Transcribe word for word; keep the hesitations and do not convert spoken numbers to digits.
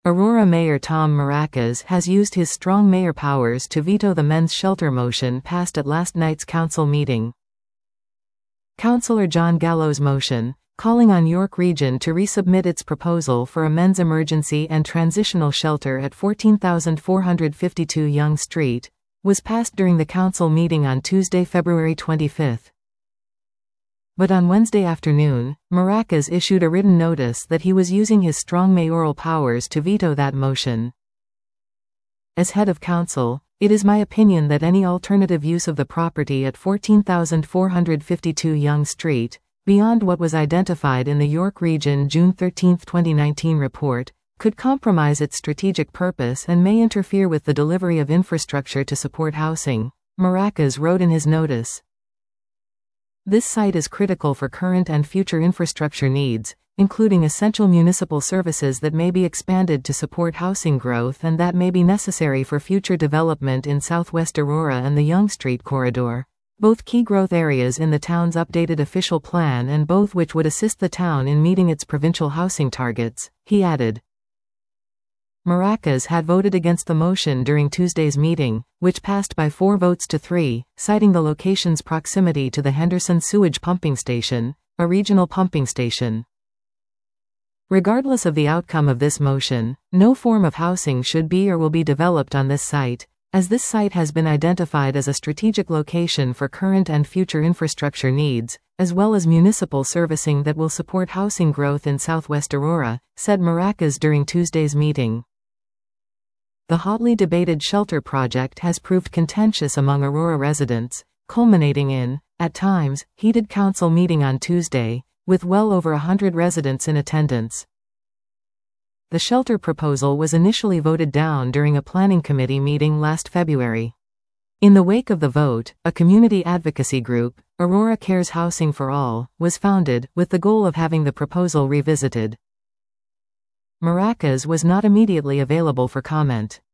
Aurora Mayor Tom Maracas has used his strong mayor powers to veto the men's shelter motion passed at last night's council meeting. Councillor John Gallo's motion, calling on York Region to resubmit its proposal for a men's emergency and transitional shelter at fourteen thousand four hundred fifty-two Yonge Street, was passed during the council meeting on Tuesday, February twenty-fifth. But on Wednesday afternoon, Maracas issued a written notice that he was using his strong mayoral powers to veto that motion. As head of council, it is my opinion that any alternative use of the property at fourteen thousand four hundred fifty-two Yonge Street, beyond what was identified in the York Region June thirteenth twenty nineteen report, could compromise its strategic purpose and may interfere with the delivery of infrastructure to support housing, Maracas wrote in his notice. This site is critical for current and future infrastructure needs, including essential municipal services that may be expanded to support housing growth and that may be necessary for future development in Southwest Aurora and the Yonge Street corridor, both key growth areas in the town's updated official plan and both which would assist the town in meeting its provincial housing targets, he added. Maracas had voted against the motion during Tuesday's meeting, which passed by four votes to three, citing the location's proximity to the Henderson Sewage Pumping Station, a regional pumping station. Regardless of the outcome of this motion, no form of housing should be or will be developed on this site, as this site has been identified as a strategic location for current and future infrastructure needs, as well as municipal servicing that will support housing growth in Southwest Aurora, said Maracas during Tuesday's meeting. The hotly debated shelter project has proved contentious among Aurora residents, culminating in, at times, heated council meeting on Tuesday, with well over a hundred residents in attendance. The shelter proposal was initially voted down during a planning committee meeting last February. In the wake of the vote, a community advocacy group, Aurora Cares Housing for All, was founded, with the goal of having the proposal revisited. Maracas was not immediately available for comment.